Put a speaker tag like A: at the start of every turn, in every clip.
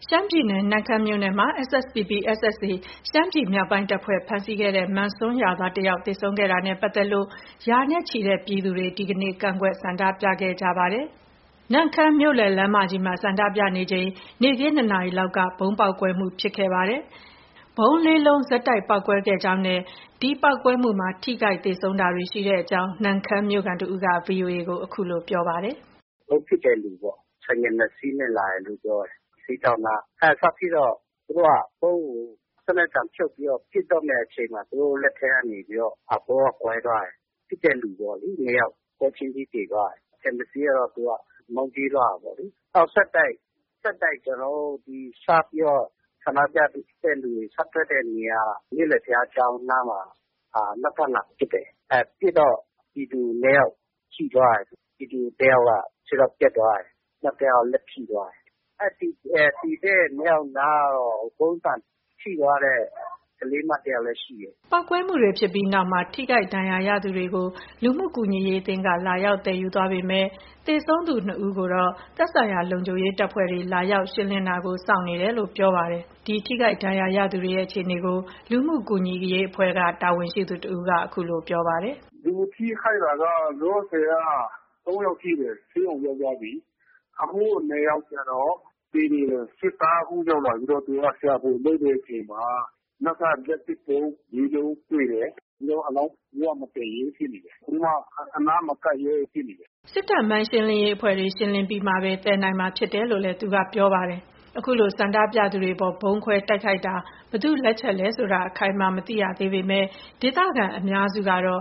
A: ရှမ်းပြည်နယ်နမ့်ခမ်းမြို့နယ်မှာ SSPP/SSA ရှမ်းပြည်မြောက်ပိုင်းတပ်ဖွဲ့ဖမ်းဆီးခဲ့တဲ့မန်ဆွမ်းရွာသားတစ်ယောက်သေဆုံးခဲ့တာနဲ့ပတ်သက်လို့ရာနဲ့ချီတဲ့ပြည်သူတွေဒီကနေ့ကန့်ကွက်ဆန္ဒပြခဲ့ကြပါတယ်။နမ့်ခမ်းမြို့လယ်လမ်းမကြီးမှာဆန္ဒပြနေချိန်နေ့ခင်း2 နာရီလောက်ကဗုံးပေါက်ကွဲမှုဖြစ်ခဲ့ပါတယ်။ဗုံး4 လုံးဆက်တိုက်ပေါက်ကွဲခဲ့ကြောင်းနဲ့ဒီပေါက်ကွဲမှုမှာထိခိုက်သေဆုံးတာတွေရှိတဲ့အကြောင်းနမ့်ခမ်းမြို့ခံတဦးက VOA ကိုအခုလိုပြောပါတယ်
B: ။“ဗုံးဖြစ်တဲ့လူပေါ့။ဆိုင်ကယ်2 စီးနဲ့လာတယ်လို့ပြောတယ်။ဈေးဒေါင့်နား။စဖြစ်တော့သူတို့ကဗုံးကိုစနက်တံဖြုတ်ပြီးတော့ပစ်တော့မယ့်အချိန်မှာသူတို့လက်ထဲကနေပြီးတော့ဗုံးကကွဲသွားတယ်။ဖြစ်တဲ့လူပေါ့လေ2 ယောက်ပွဲချင်းပြီးသေသွားတယ်။တစ်စီးကတော့သူကမောင်းပြေးသွားတာပေါ့လေ။နောက်ဆက်တိုက်ကျွန်တော်တို့ဒီစပြီးတော့ဆန္ဒပြတဲ့လူတွေဆက်ထွက်တဲ့နေရာမြို့လယ်ဘုရားကျောင်းနားမှာနောက်ထပ်လာပစ်တယ်။ပစ်တော့ပြည်သူ2 ယောက်ထိသွားတယ်။ပြည်သူ1 ယောက်ကခြေထောက်ပြတ်သွားတယ်။နောက်တစ်ယောက်လက်ထိသွားတယ်။ဒီတဲ့2 ယောက်နားတော့ဗုံးဆံထိသွားတဲ့ကလေးမတစ်ယောက်လည်းရှိတယ်
A: ။ပေါက်ကွဲမှုတွေဖြစ်ပြီးနောက်မှာထိခိုက်ဒဏ်ရာရသူတွေကိုလူမှုကူညီရေးအသင်းကလာရောက်သယ်ယူသွားပေမဲ့သေဆုံးသူ2 ဦးကိုတော့သက်ဆိုင်ရာလုံခြုံရေးတပ်ဖွဲ့တွေလာရောက်ရှင်းလင်းတာကိုစောင့်နေတယ်လို့ပြောပါတယ်။ဒီထိခိုက်ဒဏ်ရာရသူတွေရဲ့အခြေအနေကိုလူမှုကူညီရေးအဖွဲ့ကတာဝန်ရှိသူတဦးကအခုလိုပြောပါတယ်
C: ။လူထိခိုက်တာကလောဆယ်က3 ယောက်ထိတယ်ဆေးရုံရောက်သွားပြီ။အခု2 ယောက်ကျတော့သေနေတယ်စစ်သားအခုရောက်လာပြီးတော့သူကဆရာဖို့လုပ်တဲ့အချိန်မှာနောက်ကလက်ပစ်ဗုံး4 လုံးတွေ့တယ်။အလောင်းမတည်ရေးဖြစ်နေတယ်။အခုမှအနားမကပ်ရဲဖြစ်နေတယ်
A: ။စစ်တပ်မိုင်းရှင်းလင်းရေးအဖွဲ့တွေရှင်းလင်းပြီးမှပဲတည်နိုင်မှာဖြစ်တယ်လို့လည်းသူကပြောပါတယ်။အခုလိုဆန္ဒပြသူတွေပေါ်ဗုံးခွဲတိုက်ခိုက်တာဘယ်သူလက်ချက်လဲဆိုတာအခိုင်အမာမသိရသေးပေမဲ့ဒေသခံအများစုကတော့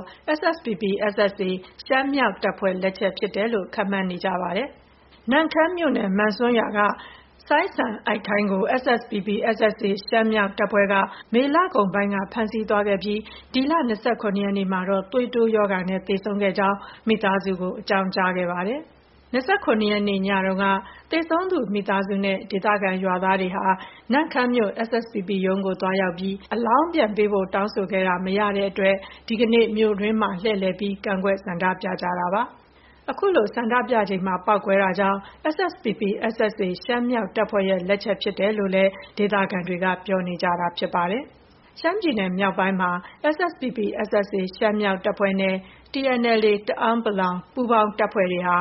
A: SSPP/SSA ရှမ်းမြောက်တပ်ဖွဲ့လက်ချက်ဖြစ်တယ်လို့ခန့်မှန်းနေကြပါတယ်။နမ့်ခမ်းမြို့နယ်မန်ဆွမ်းရွာကစိုင်းစံအိုက်ထိုင်းကို SSPP/SSA ရှမ်းမြောက်တပ်ဖွဲ့ကမေလကုန်ပိုင်းကဖမ်းဆီးသွားခဲ့ပြီးဒီလ27 ရက်နေ့မှာတော့သွေးတိုးရောဂါနဲ့သေဆုံးခဲ့ကြောင်းမိသားစုကိုအကြောင်းကြားခဲ့ပါတယ်။29 ရက်နေ့ညတုန်းကသေဆုံးသူမိသားစုနဲ့ဒေသခံရွာသားတွေဟာနမ့်ခမ်းမြို့ SSPP ရုံးကိုသွားရောက်ပြီးအလောင်းပြန်ပေးဖို့တောင်းဆိုခဲ့တာမရတဲ့အတွက်ဒီကနေ့မြို့တွင်းမှာလှည့်လည်ပြီးကန့်ကွက်ဆန္ဒပြကြတာပါ။အခုလိုဆန္ဒပြချိန်မှာပေါက်ကွဲတာကြောင့် SSPP/SSA ရှမ်းမြောက်တပ်ဖွဲ့ရဲ့လက်ချက်ဖြစ်တယ်လို့လည်းဒေသခံတွေကပြောနေကြတာဖြစ်ပါတယ်။ရှမ်းပြည်နယ်မြောက်ပိုင်းမှာ SSPP/SSA ရှမ်းမြောက်တပ်ဖွဲ့နဲ့ TNLA တအာင်းပလောင်ပူးပေါင်းတပ်ဖွဲ့တွေဟာ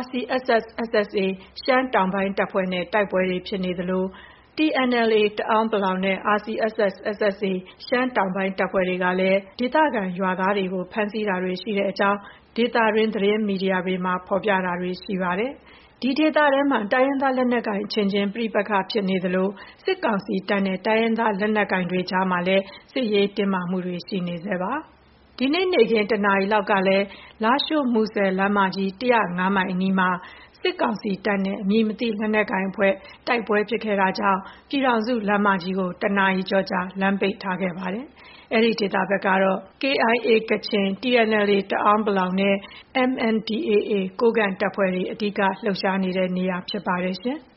A: RCSS/SSA ရှမ်းတောင်ပိုင်းတပ်ဖွဲ့နဲ့တိုက်ပွဲတွေဖြစ်နေသလိုTNLA တအာင်းပလောင်နဲ့ RCSS/SSA ရှမ်းတောင်ပိုင်းတပ်ဖွဲ့တွေကလည်းဒေသခံရွာသားတွေကိုဖမ်းဆီးတာတွေရှိတဲ့အကြောင်းဒေသတွင်းသတင်းမီဒီယာတွေမှာဖော်ပြတာတွေရှိပါတယ်။ဒီဒေသထဲမှာတိုင်းရင်းသားလက်နက်ကိုင်အချင်းချင်းပဋိပက္ခဖြစ်နေသလိုစစ်ကောင်စီတပ်နဲ့တိုင်းရင်းသားလက်နက်ကိုင်တွေကြားမှာလည်းစစ်ရေးတင်းမာမှုတွေရှိနေဆဲပါ။ဒီနေ့နေ့ခင်း1 နာရီလောက်ကလည်းလားရှိုးမူဆယ်လမ်းမကြီး105 မိုင်အနီးမှာစစ်ကောင်စီတပ်နဲ့အမည်မသိလက်နက်ကိုင်အဖွဲ့တိုက်ပွဲဖြစ်ခဲ့တာကြောင့်ပြည်ထောင်စုလမ်းမကြီးကို1 နာရီကျော်ကြာလမ်းပိတ်ထားခဲ့ပါတယ်။အဲဒီဒေသဘက်ကတော့ KIA ကချင် TNLA တအာင်းပလောင်နဲ့ MNDAA ကိုးကန့်တပ်ဖွဲ့တွေအဓိကလှုပ်ရှားနေတဲ့နေရာဖြစ်ပါတယ်ရှင်။